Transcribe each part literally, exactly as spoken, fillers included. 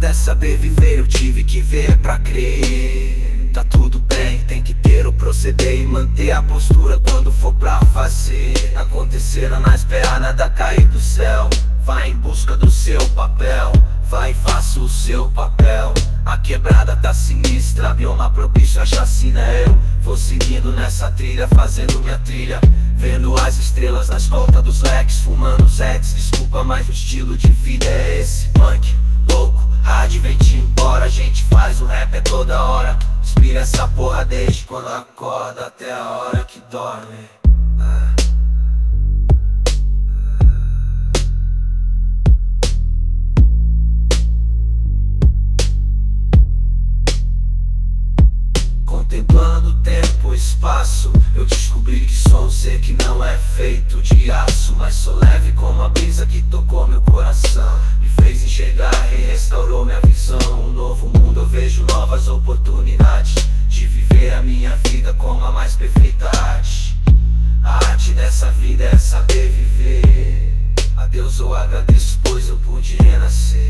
jornada é saber viver, eu tive que ver pra crer. Tá tudo bem, tem que ter o proceder e manter a postura quando for pra fazer acontecer. Não esperar nada cair do céu. Vai em busca do seu papel, vai e faça o seu papel. A quebrada tá sinistra, bioma propício a chacina. Eu vou seguindo nessa trilha, fazendo minha trilha, vendo as estrelas na escolta dos leques, fumando Zeds. Desculpa, mas o estilo de vida é esse. Punk, louco, hard, vem-te embora. A gente faz o rap é toda hora. Inspira essa porra desde quando acorda até a hora que dorme. ah. Contemplando o tempo, o espaço, eu descobri que sou um ser que não é feito de aço, mas sou leve como a brisa que tocou meu coração, me fez enxergar e restaurou minha visão. Um novo mundo, eu vejo novas oportunidades de viver a minha vida como a mais perfeita arte. A arte dessa vida é saber viver. A Deus eu agradeço, pois eu pude renascer.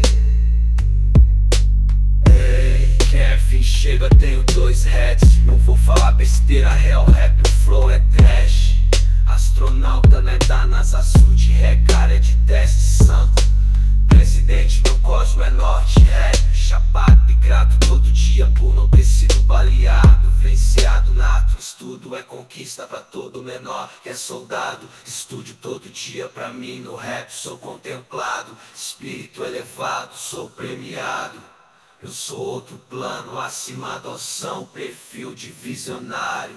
Ei, Kevin, chega, tenho dois heads. Não vou falar besteira, real rap, o flow é trash. Astronauta, né, da NASA Sul, de recara é de teste santo. Presidente, meu cosmo é norte, rap, chapado e grato todo dia por não ter sido baleado. Venciado nato, estudo é conquista pra todo menor que é soldado. Estúdio todo dia pra mim, no rap sou contemplado. Espírito elevado, sou premiado. Eu sou outro plano, acima da adoção, perfil de visionário.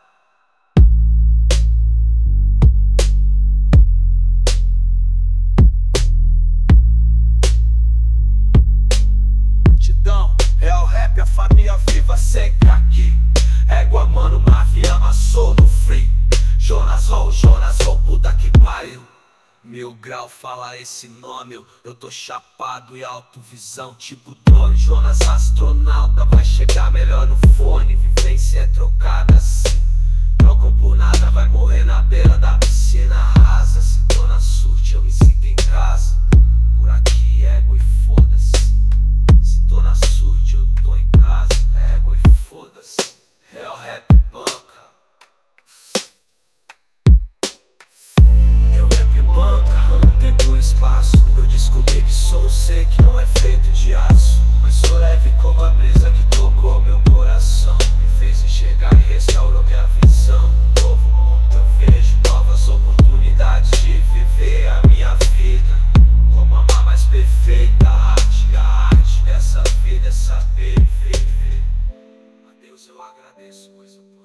Tidão, real rap, a família viva sempre aqui. Égua, mano, máfia, amassou no free. Jonas Hall, Jonas Hall, puta que pariu. Mil grau, fala esse nome, eu, eu tô chapado e autovisão tipo drone. Jonas astronauta, vai chegar melhor no fone. Vivência é trocada assim, trocam por nada, vai morrer na beira da piscina rasa. Se tô na surte eu me sinto em casa, por aqui égua e foda-se. Se tô na surte eu tô em casa, égua e foda-se. Real rap banca. Tempo e espaço, eu descobri que sou um ser que não é feito de aço, mas sou leve como a brisa que tocou meu coração, me fez enxergar e restaurou minha visão. Novo mundo, eu vejo novas oportunidades de viver a minha vida como a mais perfeita arte. A arte dessa vida é saber viver. A Deus eu agradeço, pois eu